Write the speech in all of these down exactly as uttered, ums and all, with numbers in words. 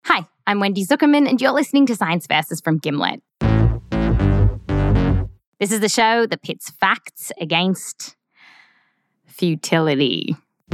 Hi, I'm Wendy Zuckerman, and you're listening to Science Versus from Gimlet. This is the show that pits facts against futility.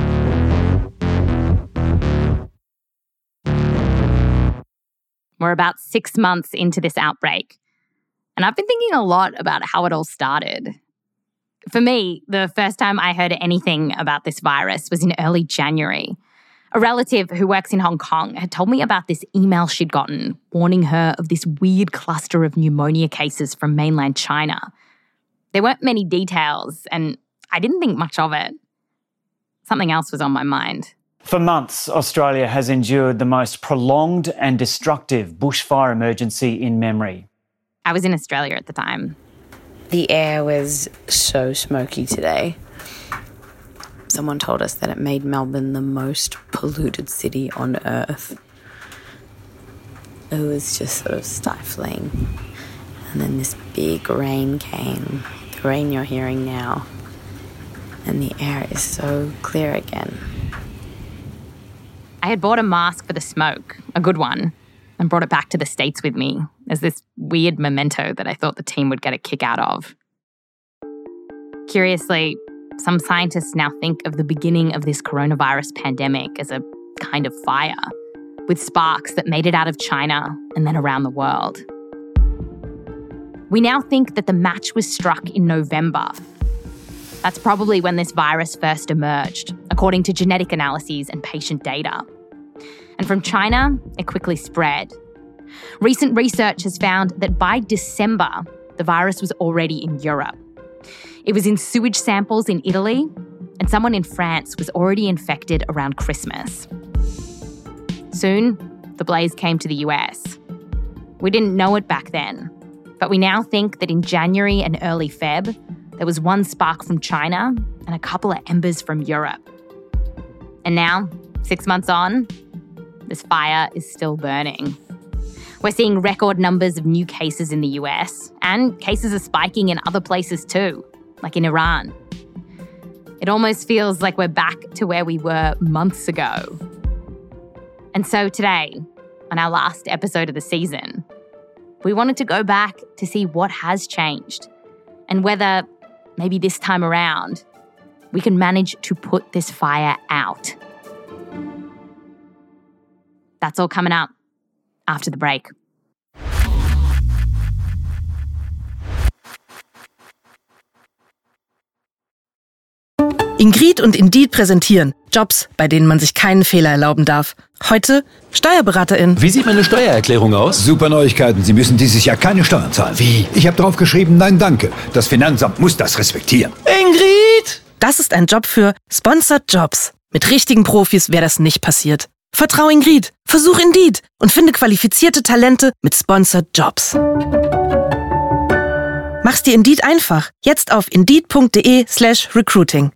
We're about six months into this outbreak, and I've been thinking a lot about how it all started. For me, the first time I heard anything about this virus was in early January. A relative who works in Hong Kong had told me about this email she'd gotten warning her of this weird cluster of pneumonia cases from mainland China. There weren't many details, and I didn't think much of it. Something else was on my mind. For months, Australia has endured the most prolonged and destructive bushfire emergency in memory. I was in Australia at the time. The air was so smoky today. Someone told us that it made Melbourne the most polluted city on earth. It was just sort of stifling. And then this big rain came, the rain you're hearing now. And the air is so clear again. I had bought a mask for the smoke, a good one, and brought it back to the States with me as this weird memento that I thought the team would get a kick out of. Curiously, some scientists now think of the beginning of this coronavirus pandemic as a kind of fire, with sparks that made it out of China and then around the world. We now think that the match was struck in November. That's probably when this virus first emerged, according to genetic analyses and patient data. And from China, it quickly spread. Recent research has found that by December, the virus was already in Europe. It was in sewage samples in Italy, and someone in France was already infected around Christmas. Soon, the blaze came to the U S. We didn't know it back then, but we now think that in January and early February, there was one spark from China and a couple of embers from Europe. And now, six months on, this fire is still burning. We're seeing record numbers of new cases in the U S, and cases are spiking in other places too, like in Iran. It almost feels like we're back to where we were months ago. And so today, on our last episode of the season, we wanted to go back to see what has changed and whether, maybe this time around, we can manage to put this fire out. That's all coming up after the break. Ingrid und Indeed präsentieren Jobs, bei denen man sich keinen Fehler erlauben darf. Heute SteuerberaterIn. Wie sieht meine Steuererklärung aus? Super Neuigkeiten. Sie müssen dieses Jahr keine Steuern zahlen. Wie? Ich habe drauf geschrieben, nein, danke. Das Finanzamt muss das respektieren. Ingrid! Das ist ein Job für Sponsored Jobs. Mit richtigen Profis wäre das nicht passiert. Vertrau Ingrid, versuch Indeed und finde qualifizierte Talente mit Sponsored Jobs. Mach's dir Indeed einfach. Jetzt auf indeed.de slash recruiting.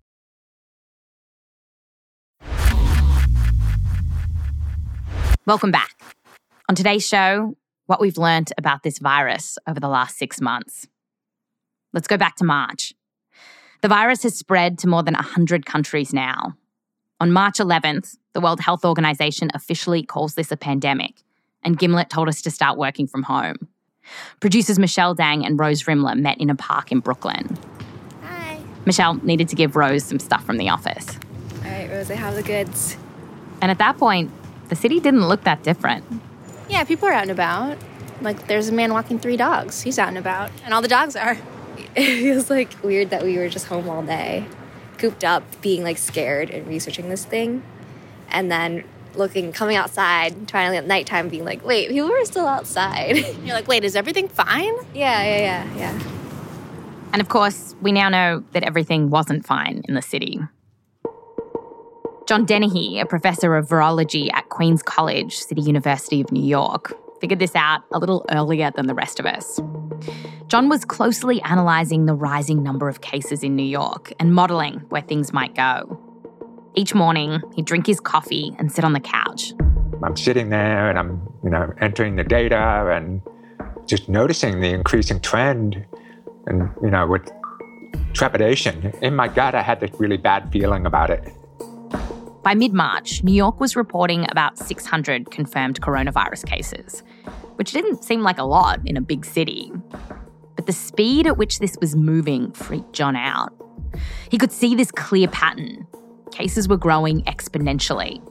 Welcome back. On today's show, what we've learnt about this virus over the last six months. Let's go back to March. The virus has spread to more than one hundred countries now. On March eleventh, the World Health Organization officially calls this a pandemic, and Gimlet told us to start working from home. Producers Michelle Dang and Rose Rimler met in a park in Brooklyn. Hi. Michelle needed to give Rose some stuff from the office. All right, Rose, I have the goods. And at that point, the city didn't look that different. Yeah, people are out and about. Like, there's a man walking three dogs. He's out and about. And all the dogs are. It feels, like, weird that we were just home all day, cooped up, being, like, scared and researching this thing. And then looking, coming outside, finally at nighttime, being like, wait, people are still outside. You're like, wait, is everything fine? Yeah, yeah, yeah, yeah. And, of course, we now know that everything wasn't fine in the city. John Dennehy, a professor of virology at Queen's College, City University of New York, figured this out a little earlier than the rest of us. John was closely analysing the rising number of cases in New York and modelling where things might go. Each morning, he'd drink his coffee and sit on the couch. I'm sitting there and I'm, you know, entering the data and just noticing the increasing trend and, you know, with trepidation. In my gut, I had this really bad feeling about it. By mid-March, New York was reporting about six hundred confirmed coronavirus cases, which didn't seem like a lot in a big city. But the speed at which this was moving freaked John out. He could see this clear pattern. Cases were growing exponentially.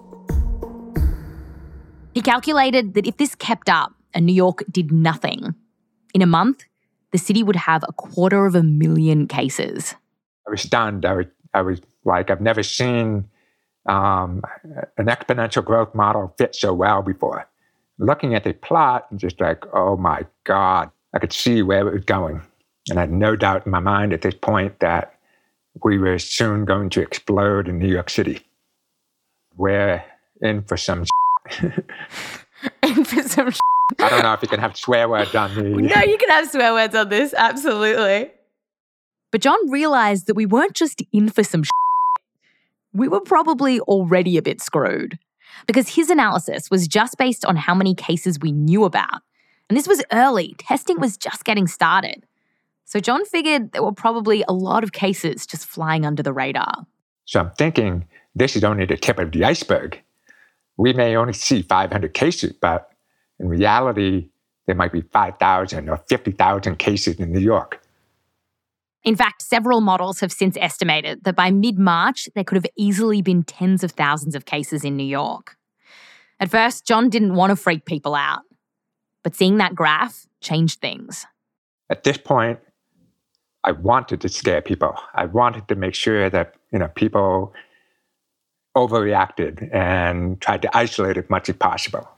He calculated that if this kept up and New York did nothing, in a month, the city would have a quarter of a million cases. I was stunned. I was, I was like, I've never seen um, an exponential growth model fit so well before. Looking at the plot, just like, oh my God, I could see where it was going. And I had no doubt in my mind at this point that we were soon going to explode in New York City. We're in for some In for some I don't know if you can have swear words on me. No, you can have swear words on this, absolutely. But John realised that we weren't just in for some we were probably already a bit screwed. Because his analysis was just based on how many cases we knew about. And this was early. Testing was just getting started. So John figured there were probably a lot of cases just flying under the radar. So I'm thinking this is only the tip of the iceberg. We may only see five hundred cases, but in reality, there might be five thousand or fifty thousand cases in New York. In fact, several models have since estimated that by mid-March, there could have easily been tens of thousands of cases in New York. At first, John didn't want to freak people out. But seeing that graph changed things. At this point, I wanted to scare people. I wanted to make sure that, you know, people overreacted and tried to isolate as much as possible.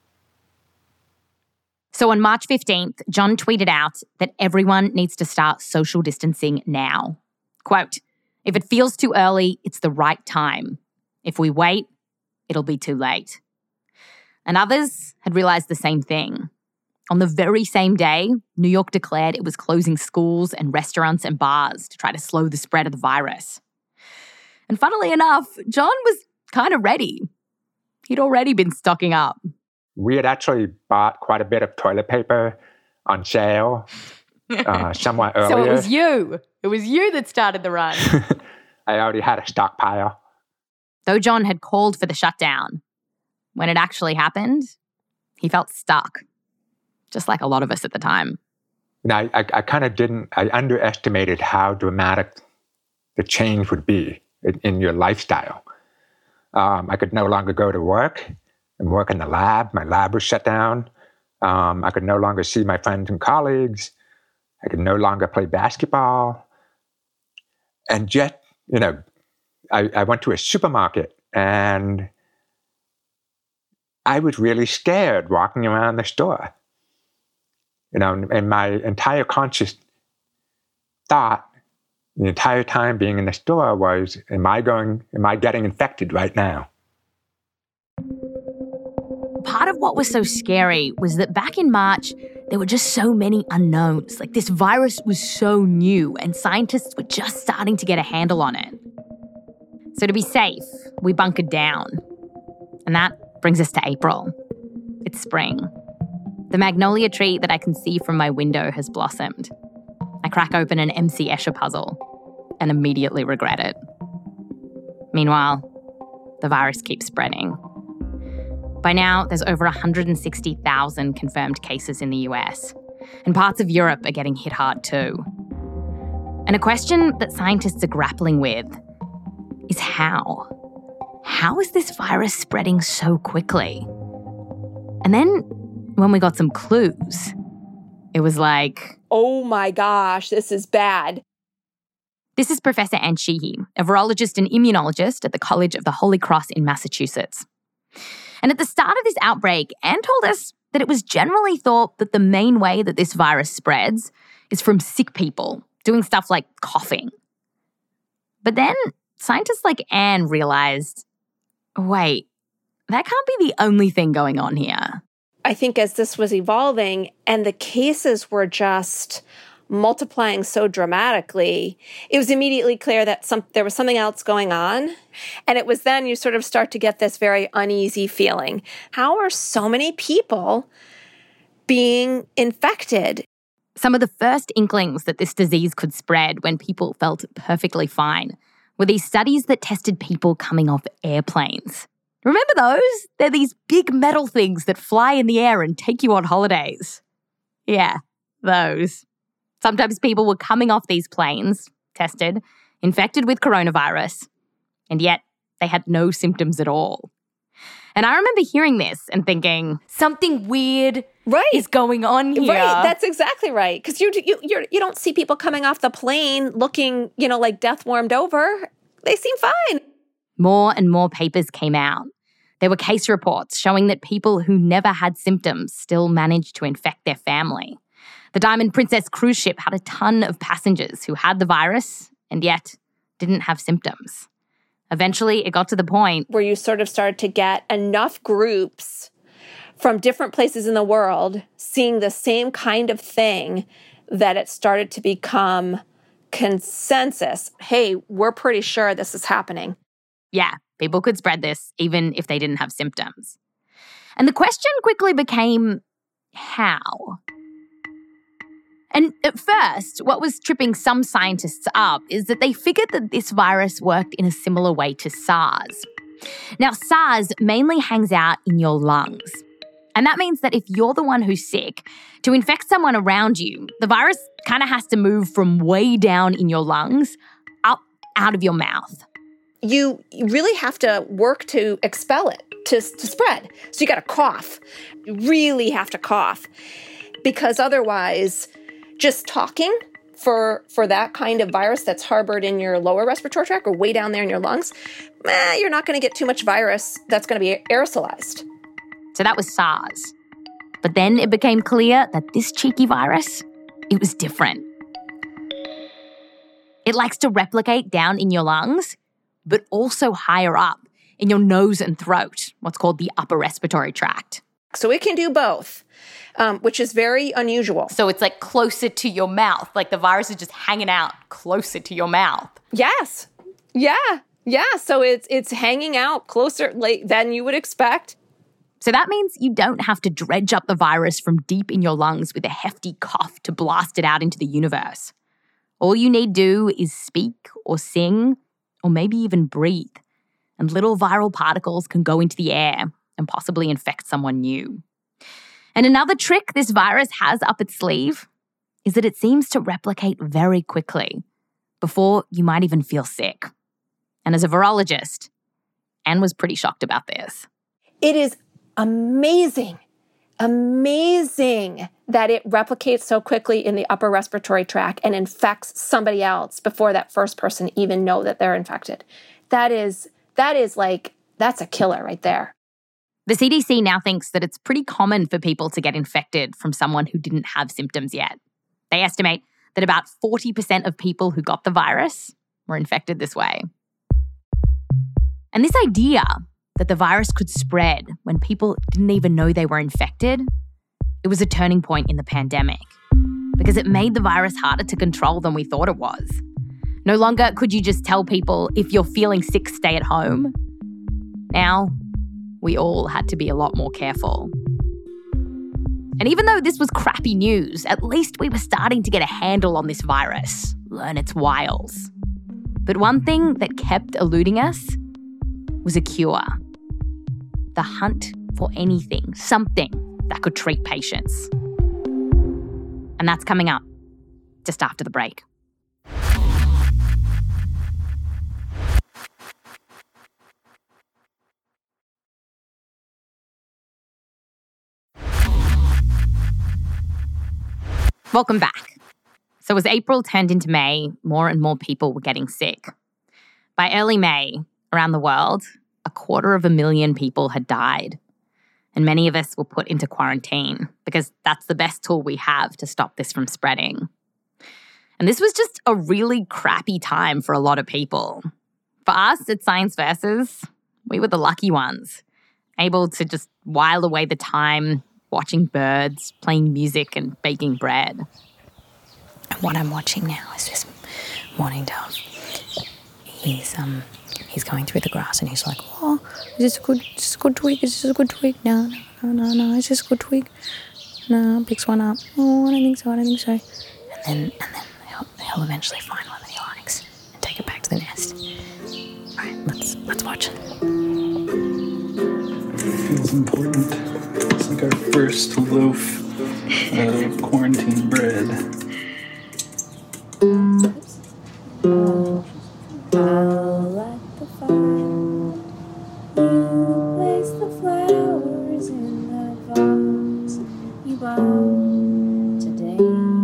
So on March fifteenth, John tweeted out that everyone needs to start social distancing now. Quote, "If it feels too early, it's the right time. If we wait, it'll be too late." And others had realised the same thing. On the very same day, New York declared it was closing schools and restaurants and bars to try to slow the spread of the virus. And funnily enough, John was kind of ready. He'd already been stocking up. We had actually bought quite a bit of toilet paper on sale uh, somewhat earlier. So it was you. It was you that started the run. I already had a stockpile. Though John had called for the shutdown, when it actually happened, he felt stuck, just like a lot of us at the time. You know, I, I, I kind of didn't, I underestimated how dramatic the change would be in, in your lifestyle. Um, I could no longer go to work and work in the lab. My lab was shut down. Um, I could no longer see my friends and colleagues. I could no longer play basketball. And yet, you know, I, I went to a supermarket and I was really scared walking around the store. You know, and my entire conscious thought the entire time being in the store was, am I going, am I getting infected right now? Part of what was so scary was that back in March, there were just so many unknowns. Like, this virus was so new and scientists were just starting to get a handle on it. So to be safe, we bunkered down. And that brings us to April. It's spring. The magnolia tree that I can see from my window has blossomed. I crack open an M C Escher puzzle and immediately regret it. Meanwhile, the virus keeps spreading. By now, there's over one hundred sixty thousand confirmed cases in the U S, and parts of Europe are getting hit hard too. And a question that scientists are grappling with is how? How is this virus spreading so quickly? And then, when we got some clues, it was like, oh my gosh, this is bad. This is Professor Anne Sheehy, a virologist and immunologist at the College of the Holy Cross in Massachusetts. And at the start of this outbreak, Anne told us that it was generally thought that the main way that this virus spreads is from sick people doing stuff like coughing. But then scientists like Anne realised, wait, that can't be the only thing going on here. I think as this was evolving and the cases were just multiplying so dramatically, it was immediately clear that some, there was something else going on. And it was then you sort of start to get this very uneasy feeling. How are so many people being infected? Some of the first inklings that this disease could spread when people felt perfectly fine were these studies that tested people coming off airplanes. Remember those? They're these big metal things that fly in the air and take you on holidays. Yeah, those. Sometimes people were coming off these planes, tested, infected with coronavirus, and yet they had no symptoms at all. And I remember hearing this and thinking, something weird right. is going on here. Right, that's exactly right. Because you, you, you're, you don't see people coming off the plane looking, you know, like death warmed over. They seem fine. More and more papers came out. There were case reports showing that people who never had symptoms still managed to infect their family. The Diamond Princess cruise ship had a ton of passengers who had the virus and yet didn't have symptoms. Eventually, it got to the point where you sort of started to get enough groups from different places in the world seeing the same kind of thing that it started to become consensus. Hey, we're pretty sure this is happening. Yeah, people could spread this even if they didn't have symptoms. And the question quickly became, how? And at first, what was tripping some scientists up is that they figured that this virus worked in a similar way to SARS. Now, SARS mainly hangs out in your lungs. And that means that if you're the one who's sick, to infect someone around you, the virus kind of has to move from way down in your lungs up out of your mouth. You really have to work to expel it, to, to spread. So you got to cough. You really have to cough. Because otherwise, just talking for for that kind of virus that's harbored in your lower respiratory tract or way down there in your lungs, eh, you're not going to get too much virus that's going to be aerosolized. So that was SARS. But then it became clear that this cheeky virus, it was different. It likes to replicate down in your lungs, but also higher up in your nose and throat, what's called the upper respiratory tract. So it can do both, um, which is very unusual. So it's like closer to your mouth, like the virus is just hanging out closer to your mouth. Yes. Yeah. Yeah. So it's it's hanging out closer like, than you would expect. So that means you don't have to dredge up the virus from deep in your lungs with a hefty cough to blast it out into the universe. All you need do is speak or sing or maybe even breathe, and little viral particles can go into the air and possibly infect someone new. And another trick this virus has up its sleeve is that it seems to replicate very quickly before you might even feel sick. And as a virologist, Anne was pretty shocked about this. It is amazing, amazing that it replicates so quickly in the upper respiratory tract and infects somebody else before that first person even know that they're infected. That is, that is like, that's a killer right there. The C D C now thinks that it's pretty common for people to get infected from someone who didn't have symptoms yet. They estimate that about forty percent of people who got the virus were infected this way. And this idea that the virus could spread when people didn't even know they were infected, it was a turning point in the pandemic because it made the virus harder to control than we thought it was. No longer could you just tell people, if you're feeling sick, stay at home. Now, we all had to be a lot more careful. And even though this was crappy news, at least we were starting to get a handle on this virus, learn its wiles. But one thing that kept eluding us was a cure. The hunt for anything, something that could treat patients. And that's coming up just after the break. Welcome back. So as April turned into May, more and more people were getting sick. By early May, around the world, a quarter of a million people had died. And many of us were put into quarantine because that's the best tool we have to stop this from spreading. And this was just a really crappy time for a lot of people. For us at Science Versus, we were the lucky ones, able to just while away the time watching birds, playing music and baking bread. And what I'm watching now is this mourning dove. He's um he's going through the grass and he's like, "Oh, is this a good, is this a good twig? Is this a good twig? No, no, no, no, no. Is this a good twig? No." Picks one up. "Oh, I don't think so. I don't think so." And then and then he'll, he'll eventually find one that he likes and take it back to the nest. Let's watch. Feels important. It's like our first loaf of quarantine bread. I'll light the fire. You place the flowers in the vase you bought today.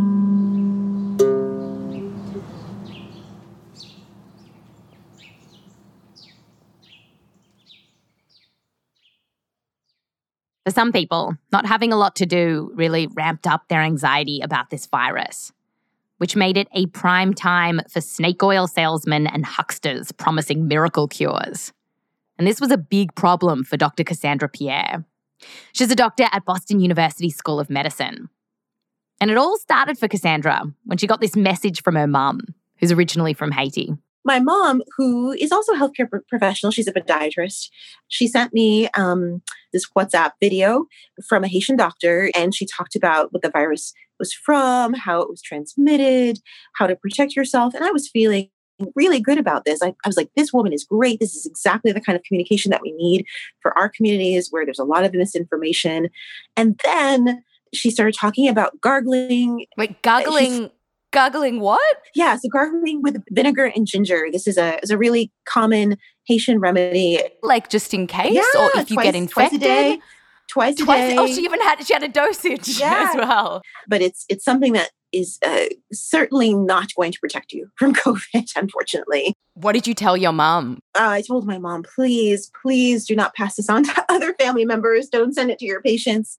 For some people, not having a lot to do really ramped up their anxiety about this virus, which made it a prime time for snake oil salesmen and hucksters promising miracle cures. And this was a big problem for Doctor Cassandra Pierre. She's a doctor at Boston University School of Medicine. And it all started for Cassandra when she got this message from her mum, who's originally from Haiti. My mom, who is also a healthcare professional, she's a podiatrist, she sent me um, this WhatsApp video from a Haitian doctor, and she talked about what the virus was from, how it was transmitted, how to protect yourself. And I was feeling really good about this. I, I was like, this woman is great. This is exactly the kind of communication that we need for our communities where there's a lot of misinformation. And then she started talking about gargling. Wait, gargling? She's, Gargling what? Yeah, so gargling with vinegar and ginger. This is a is a really common Haitian remedy. Like just in case, yeah, or if you twice, get infected? Twice a day. Twice a twice, day. Oh, she even had she had a dosage yeah. as well. But it's it's something that is uh, certainly not going to protect you from COVID, unfortunately. What did you tell your mom? Uh, I told my mom, please, please do not pass this on to other family members. Don't send it to your patients.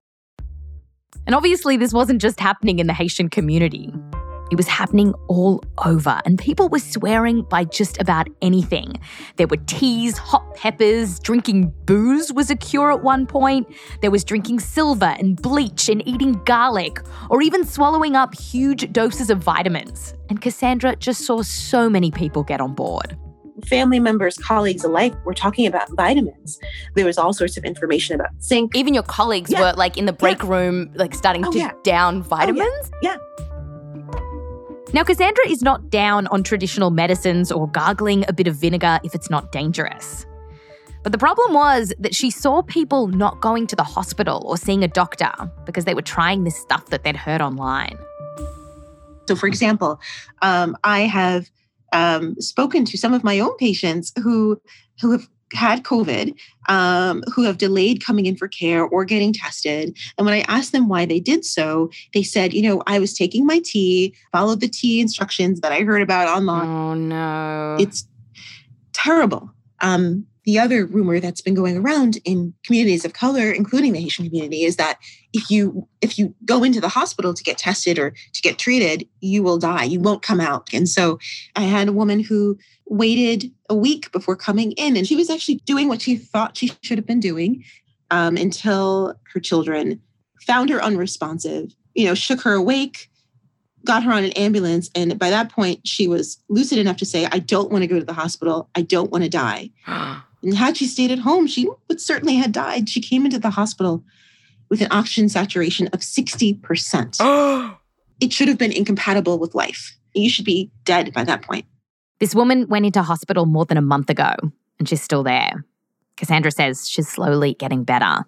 And obviously, this wasn't just happening in the Haitian community. It was happening all over, and people were swearing by just about anything. There were teas, hot peppers, drinking booze was a cure at one point. There was drinking silver and bleach and eating garlic, or even swallowing up huge doses of vitamins. And Cassandra just saw so many people get on board. Family members, colleagues alike were talking about vitamins. There was all sorts of information about zinc. Even your colleagues yeah. were like in the break yeah. room, like starting oh, to yeah. down vitamins? Oh, yeah. yeah. Now, Cassandra is not down on traditional medicines or gargling a bit of vinegar if it's not dangerous. But the problem was that she saw people not going to the hospital or seeing a doctor because they were trying this stuff that they'd heard online. So, for example, um, I have um, spoken to some of my own patients who who have had COVID, um, who have delayed coming in for care or getting tested. And when I asked them why they did so, they said, you know, I was taking my tea, followed the tea instructions that I heard about online. Oh, no. It's terrible. Um, the other rumor that's been going around in communities of color, including the Haitian community, is that if you if you go into the hospital to get tested or to get treated, you will die. You won't come out. And so I had a woman who waited a week before coming in, and she was actually doing what she thought she should have been doing um, until her children found her unresponsive, you know, shook her awake, got her on an ambulance. And by that point, she was lucid enough to say, I don't want to go to the hospital. I don't want to die. And had she stayed at home, she would certainly have died. She came into the hospital with an oxygen saturation of sixty percent. It should have been incompatible with life. You should be dead by that point. This woman went into hospital more than a month ago, and she's still there. Cassandra says she's slowly getting better.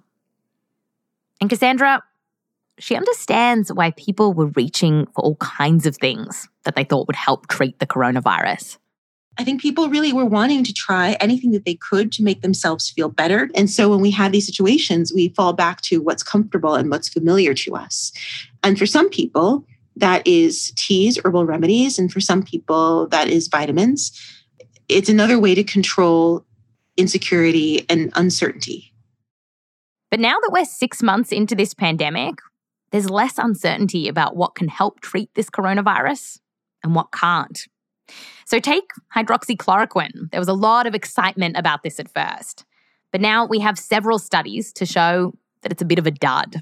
And Cassandra, she understands why people were reaching for all kinds of things that they thought would help treat the coronavirus. I think people really were wanting to try anything that they could to make themselves feel better. And so when we have these situations, we fall back to what's comfortable and what's familiar to us. And for some people, that is teas, herbal remedies. And for some people, that is vitamins. It's another way to control insecurity and uncertainty. But now that we're six months into this pandemic, there's less uncertainty about what can help treat this coronavirus and what can't. So take hydroxychloroquine. There was a lot of excitement about this at first. But now we have several studies to show that it's a bit of a dud.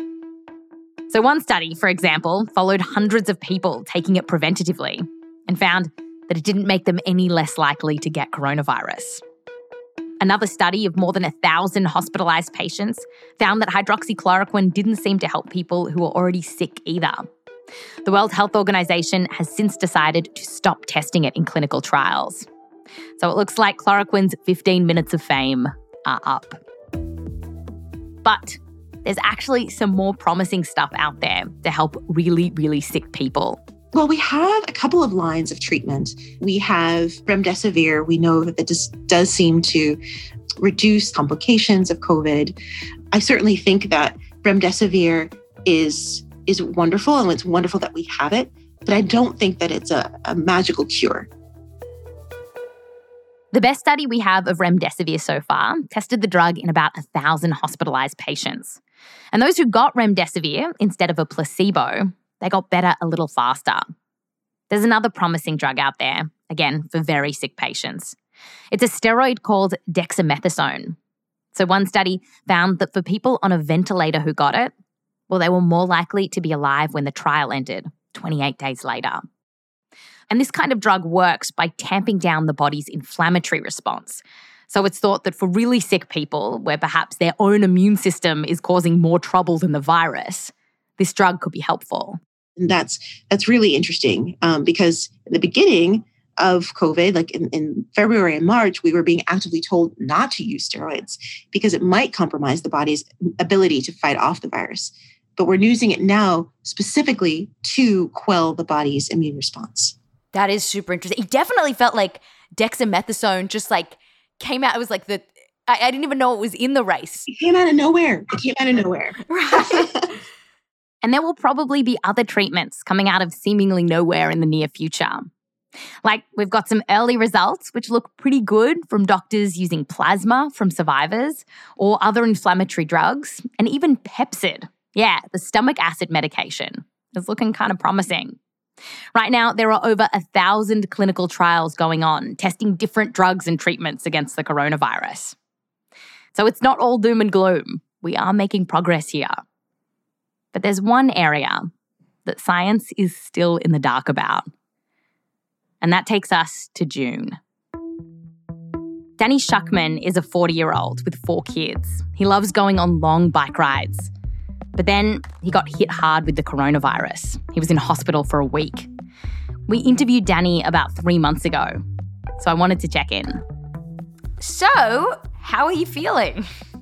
So one study, for example, followed hundreds of people taking it preventatively and found that it didn't make them any less likely to get coronavirus. Another study of more than a thousand hospitalized patients found that hydroxychloroquine didn't seem to help people who were already sick either. The World Health Organization has since decided to stop testing it in clinical trials. So it looks like chloroquine's fifteen minutes of fame are up. But there's actually some more promising stuff out there to help really, really sick people. Well, we have a couple of lines of treatment. We have remdesivir. We know that this does seem to reduce complications of COVID. I certainly think that remdesivir is, is wonderful, and it's wonderful that we have it, but I don't think that it's a, a magical cure. The best study we have of remdesivir so far tested the drug in about one thousand hospitalised patients. And those who got remdesivir instead of a placebo, they got better a little faster. There's another promising drug out there, again, for very sick patients. It's a steroid called dexamethasone. So one study found that for people on a ventilator who got it, well, they were more likely to be alive when the trial ended, twenty-eight days later. And this kind of drug works by tamping down the body's inflammatory response. So it's thought that for really sick people, where perhaps their own immune system is causing more trouble than the virus, this drug could be helpful. And that's that's really interesting um, because in the beginning of COVID, like in, in February and March, we were being actively told not to use steroids because it might compromise the body's ability to fight off the virus. But we're using it now specifically to quell the body's immune response. That is super interesting. It definitely felt like dexamethasone just like came out. It was like the, I, I didn't even know it was in the race. It came out of nowhere. It came out of nowhere. Right. And there will probably be other treatments coming out of seemingly nowhere in the near future. Like, we've got some early results which look pretty good from doctors using plasma from survivors or other inflammatory drugs, and even Pepcid. Yeah, the stomach acid medication is looking kind of promising. Right now, there are over a thousand clinical trials going on, testing different drugs and treatments against the coronavirus. So it's not all doom and gloom. We are making progress here. But there's one area that science is still in the dark about. And that takes us to June. Danny Schuckman is a forty-year-old with four kids. He loves going on long bike rides. But then he got hit hard with the coronavirus. He was in hospital for a week. We interviewed Danny about three months ago, so I wanted to check in. So, how are you feeling?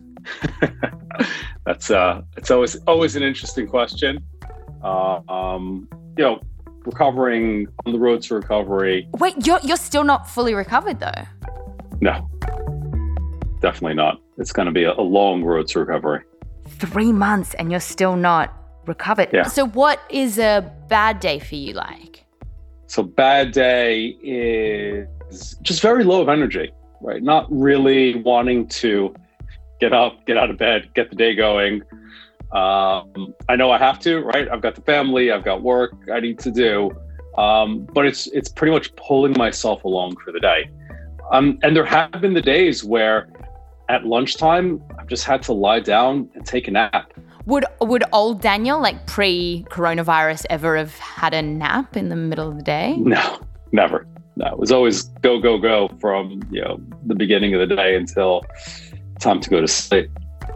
That's uh, it's always always an interesting question. Uh, um, you know, recovering on the road to recovery. Wait, you're you're still not fully recovered though? No, definitely not. It's going to be a, a long road to recovery. Three months and you're still not recovered. Yeah. So what is a bad day for you like? So bad day is just very low of energy, right? Not really wanting to get up, get out of bed, get the day going. Um, I know I have to, right? I've got the family, I've got work I need to do. Um, but it's it's pretty much pulling myself along for the day. Um, and there have been the days where at lunchtime, I've just had to lie down and take a nap. Would would old Daniel, like pre-coronavirus, ever have had a nap in the middle of the day? No, never. No, it was always go, go, go from, you know, the beginning of the day until time to go to sleep.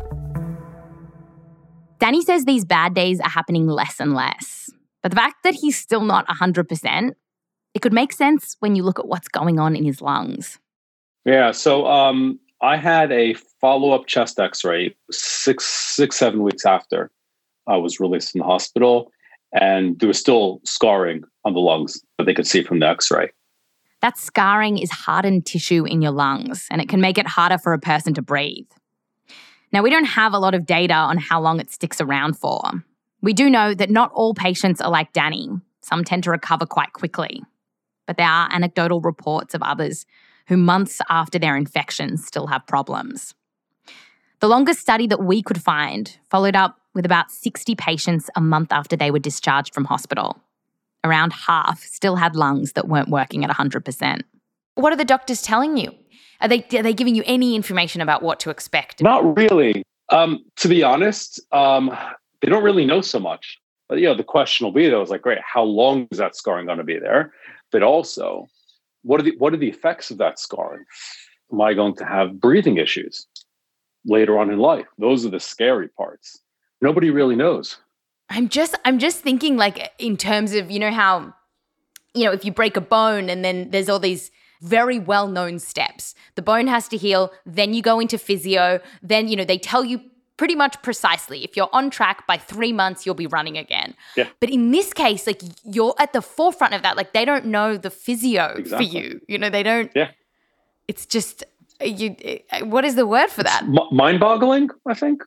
Danny says these bad days are happening less and less. But the fact that he's still not one hundred percent, it could make sense when you look at what's going on in his lungs. Yeah, so um, I had a follow-up chest x-ray six, six, seven weeks after I was released from the hospital, and there was still scarring on the lungs that they could see from the x-ray. That scarring is hardened tissue in your lungs, and it can make it harder for a person to breathe. Now, we don't have a lot of data on how long it sticks around for. We do know that not all patients are like Danny. Some tend to recover quite quickly. But there are anecdotal reports of others who months after their infection still have problems. The longest study that we could find followed up with about sixty patients a month after they were discharged from hospital. Around half still had lungs that weren't working at one hundred percent. What are the doctors telling you? Are they are they giving you any information about what to expect? Not really. Um, to be honest, um, they don't really know so much. But, you know, the question will be, though, is like, great, how long is that scarring going to be there? But also, what are the what are the effects of that scarring? Am I going to have breathing issues later on in life? Those are the scary parts. Nobody really knows. I'm just I'm just thinking, like, in terms of, you know, how, you know, if you break a bone and then there's all these very well-known steps. The bone has to heal, then you go into physio, then, you know, they tell you pretty much precisely, if you're on track by three months, you'll be running again. Yeah. But in this case, like, you're at the forefront of that. Like, they don't know the physio Exactly. for you. You know, they don't. Yeah. It's just, you. What is the word for that? M- mind-boggling, I think.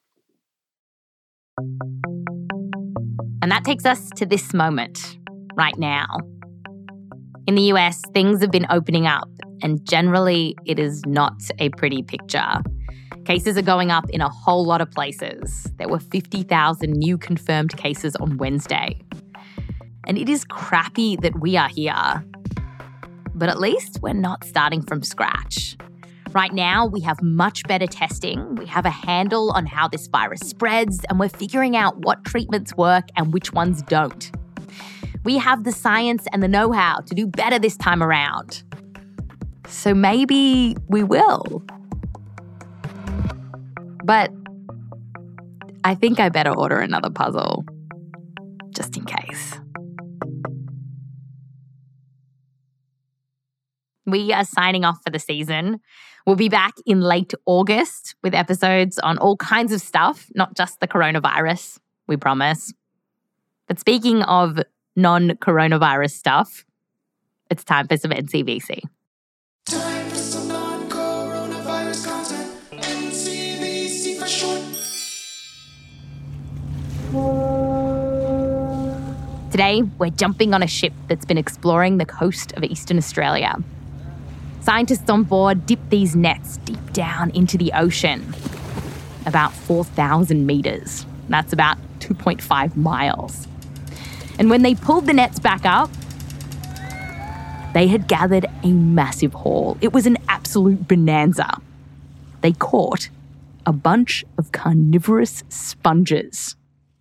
And that takes us to this moment, right now. In the U S, things have been opening up, and generally it is not a pretty picture. Cases are going up in a whole lot of places. There were fifty thousand new confirmed cases on Wednesday. And it is crappy that we are here. But at least we're not starting from scratch. Right now, we have much better testing. We have a handle on how this virus spreads, and we're figuring out what treatments work and which ones don't. We have the science and the know-how to do better this time around. So maybe we will. But I think I better order another puzzle, just in case. We are signing off for the season. We'll be back in late August with episodes on all kinds of stuff, not just the coronavirus, we promise. But speaking of non-coronavirus stuff, it's time for some N C V C. Time for some non-coronavirus content. N C V C for short. Today, we're jumping on a ship that's been exploring the coast of Eastern Australia. Scientists on board dip these nets deep down into the ocean, about four thousand metres. That's about two point five miles. And when they pulled the nets back up, they had gathered a massive haul. It was an absolute bonanza. They caught a bunch of carnivorous sponges.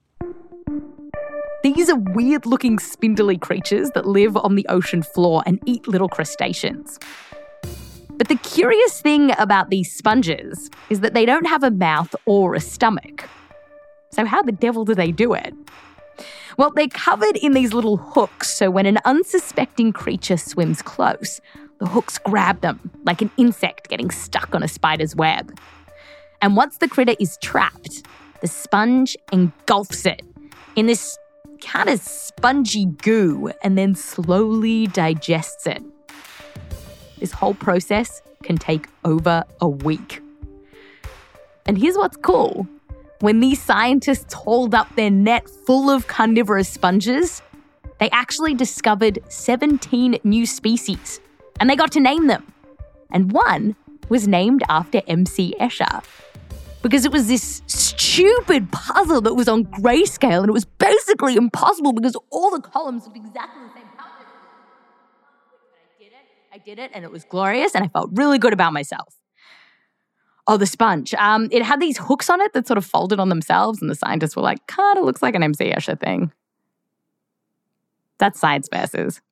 These are weird-looking spindly creatures that live on the ocean floor and eat little crustaceans. But the curious thing about these sponges is that they don't have a mouth or a stomach. So how the devil do they do it? Well, they're covered in these little hooks, so when an unsuspecting creature swims close, the hooks grab them like an insect getting stuck on a spider's web. And once the critter is trapped, the sponge engulfs it in this kind of spongy goo and then slowly digests it. This whole process can take over a week. And here's what's cool. When these scientists hauled up their net full of carnivorous sponges, they actually discovered seventeen new species, and they got to name them. And one was named after M C Escher, because it was this stupid puzzle that was on grayscale, and it was basically impossible because all the columns looked exactly the same color. I did it, I did it, and it was glorious, and I felt really good about myself. Oh, the sponge. Um, it had these hooks on it that sort of folded on themselves, and the scientists were like, kind of looks like an M C Escher thing. That's Science Versus.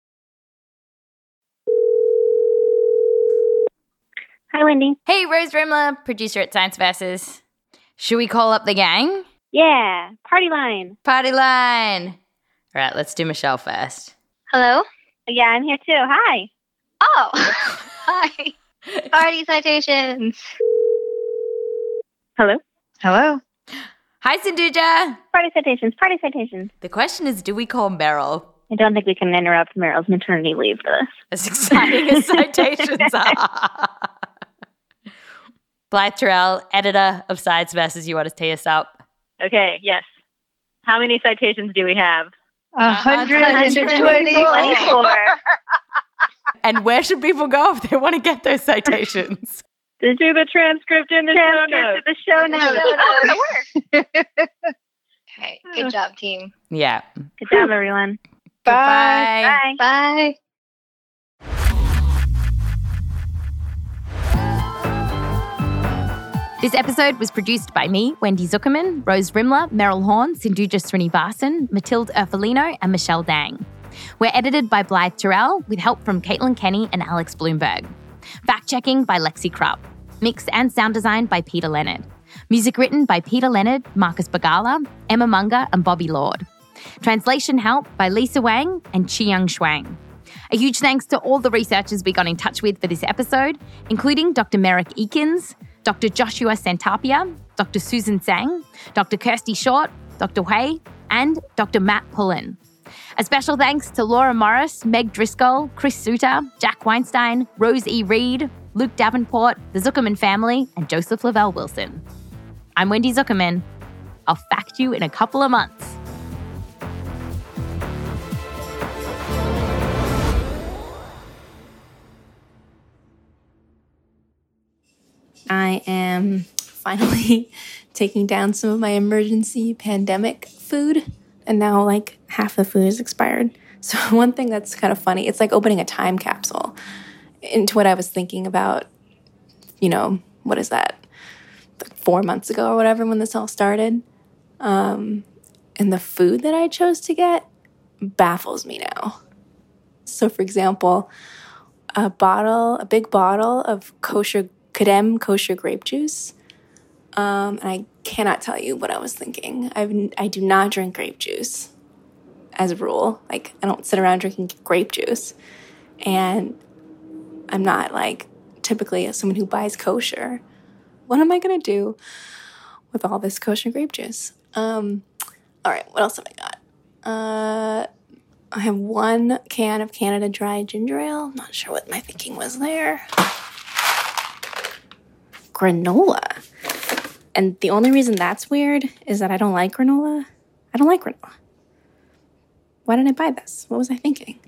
Hi, Wendy. Hey, Rose Rimler, producer at Science Versus. Should we call up the gang? Yeah, party line. Party line. All right, let's do Michelle first. Hello? Yeah, I'm here too. Hi. Oh, hi. Party citations. Hello? Hello. Hi, Sindhuja. Party citations, party citations. The question is, do we call Meryl? I don't think we can interrupt Meryl's maternity leave for this. As exciting as citations are. Blythe Terrell, editor of Science Versus, you want to tee us up? Okay, yes. How many citations do we have? one hundred twenty-four. And where should people go if they want to get those citations? To do the transcript in the Transcript show notes. The show notes. Okay, good job, team. Yeah. Good job, everyone. Bye. Bye. Bye. This episode was produced by me, Wendy Zuckerman, Rose Rimler, Meryl Horn, Sindhuja Srinivasan, Matilde Erfolino, and Michelle Dang. We're edited by Blythe Terrell with help from Caitlin Kenny and Alex Bloomberg. Fact-checking by Lexi Krupp. Mix and sound design by Peter Leonard. Music written by Peter Leonard, Marcus Bagala, Emma Munger, and Bobby Lord. Translation help by Lisa Wang and Chiyoung Shuang. A huge thanks to all the researchers we got in touch with for this episode, including Doctor Merrick Eakins, Doctor Joshua Santapia, Doctor Susan Tsang, Doctor Kirsty Short, Doctor Hui, and Doctor Matt Pullen. A special thanks to Laura Morris, Meg Driscoll, Chris Suter, Jack Weinstein, Rose E. Reed, Luke Davenport, the Zuckerman family, and Joseph Lavelle Wilson. I'm Wendy Zuckerman. I'll fact you in a couple of months. I am finally taking down some of my emergency pandemic food, and now like half the food is expired. So one thing that's kind of funny, it's like opening a time capsule into what I was thinking about, you know, what is that, like four months ago or whatever when this all started. Um, and the food that I chose to get baffles me now. So for example, a bottle, a big bottle of kosher Kadem kosher grape juice. Um, and I cannot tell you what I was thinking. I've, I do not drink grape juice as a rule. Like, I don't sit around drinking grape juice. And I'm not, like, typically someone who buys kosher. What am I going to do with all this kosher grape juice? Um, all right, what else have I got? Uh, I have one can of Canada Dry ginger ale. I'm not sure what my thinking was there. Granola. And the only reason that's weird is that I don't like granola. I don't like granola. Why didn't I buy this? What was I thinking?